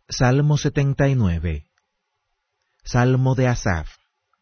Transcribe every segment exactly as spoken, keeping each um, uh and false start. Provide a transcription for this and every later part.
Salmo setenta y nueve. Salmo de Asaf.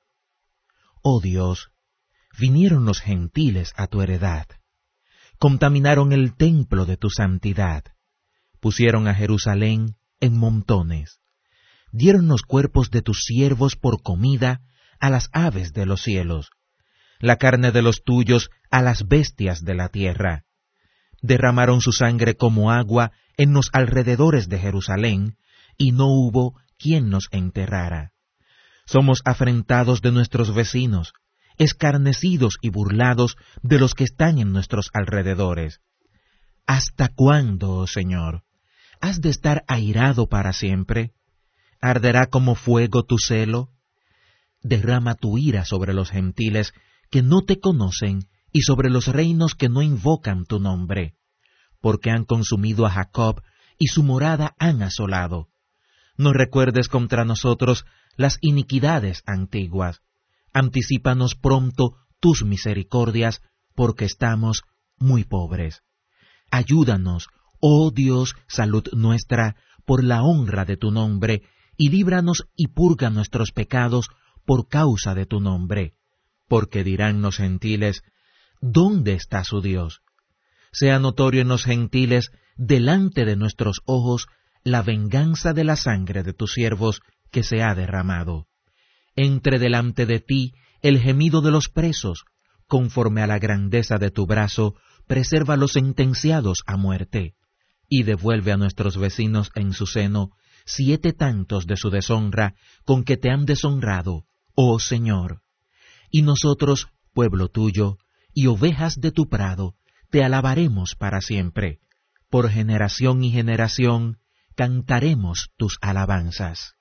Oh Dios, vinieron los gentiles a tu heredad, contaminaron el templo de tu santidad, pusieron a Jerusalén en montones, dieron los cuerpos de tus siervos por comida a las aves de los cielos, la carne de los tuyos a las bestias de la tierra. Derramaron su sangre como agua en los alrededores de Jerusalén, y no hubo quien nos enterrara. Somos afrentados de nuestros vecinos, escarnecidos y burlados de los que están en nuestros alrededores. ¿Hasta cuándo, oh Señor? ¿Has de estar airado para siempre? ¿Arderá como fuego tu celo? Derrama tu ira sobre los gentiles que no te conocen y sobre los reinos que no invocan tu nombre, porque han consumido a Jacob y su morada han asolado. No recuerdes contra nosotros las iniquidades antiguas. Anticípanos pronto tus misericordias, porque estamos muy pobres. Ayúdanos, oh Dios, salud nuestra, por la honra de tu nombre, y líbranos y purga nuestros pecados por causa de tu nombre. Porque dirán los gentiles, ¿dónde está su Dios? Sea notorio en los gentiles, delante de nuestros ojos, la venganza de la sangre de tus siervos que se ha derramado. Entre delante de ti el gemido de los presos, conforme a la grandeza de tu brazo, preserva los sentenciados a muerte, y devuelve a nuestros vecinos en su seno siete tantos de su deshonra con que te han deshonrado, oh Señor. Y nosotros, pueblo tuyo, y ovejas de tu prado, te alabaremos para siempre. Por generación y generación cantaremos tus alabanzas.